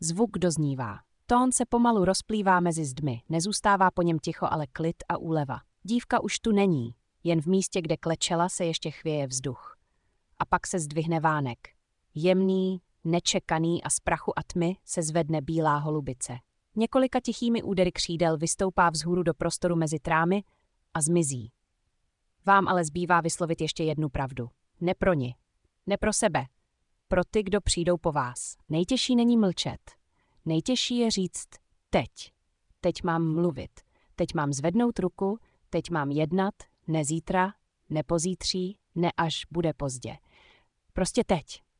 Zvuk doznívá. Tón se pomalu rozplývá mezi zdmi, nezůstává po něm ticho, ale klid a úleva. Dívka už tu není, jen v místě, kde klečela, se ještě chvěje vzduch. A pak se zdvihne vánek. Jemný, nečekaný a z prachu a tmy se zvedne bílá holubice. Několika tichými údery křídel vystoupá vzhůru do prostoru mezi trámy a zmizí. Vám ale zbývá vyslovit ještě jednu pravdu. Ne pro ni, ne pro sebe, pro ty, kdo přijdou po vás. Nejtěžší není mlčet. Nejtěžší je říct teď. Teď mám mluvit. Teď mám zvednout ruku, teď mám jednat, ne zítra, ne pozítří, ne až bude pozdě. Prostě teď.